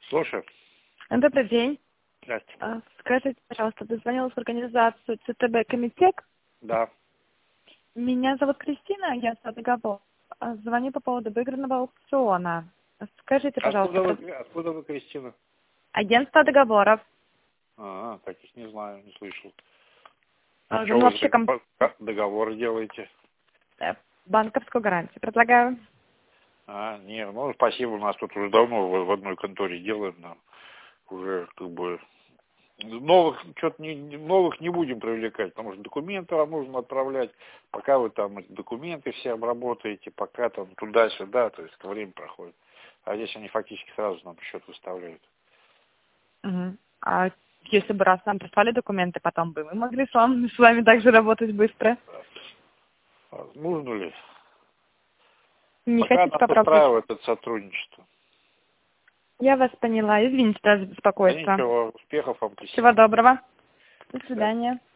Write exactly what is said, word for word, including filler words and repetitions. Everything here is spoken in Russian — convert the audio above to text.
Слушаю. Добрый день. Здравствуйте. А, Скажите, пожалуйста, дозвонилась в организацию ЦТБ Комитет. Да. Меня зовут Кристина, я договор. Звоню по поводу выигранного аукциона. Скажите, пожалуйста, Откуда про- вы, откуда вы, Кристина? агентство договоров. А, таких не знаю, не слышал. А, А что Ну, вы вообще, за ком- как договоры делаете? э, банковскую гарантию предлагаю. А, не, ну спасибо, у нас тут уже давно в, в одной конторе делаем, но уже как бы новых что-то не, не- новых не будем привлекать, потому что документы вам нужно отправлять, пока вы там эти документы все обработаете, пока там туда-сюда, то есть время проходит. А здесь они фактически сразу нам счет выставляют. Мгм. А если бы раз нам прислали документы, потом бы мы могли с вами, с вами также работать быстро. А нужно ли? Не Пока хотите нас попробовать? устраивает это сотрудничество. Я вас поняла. Извините за Да беспокойство. ничего, успехов вам, Всего Кристина. доброго. До Да. свидания.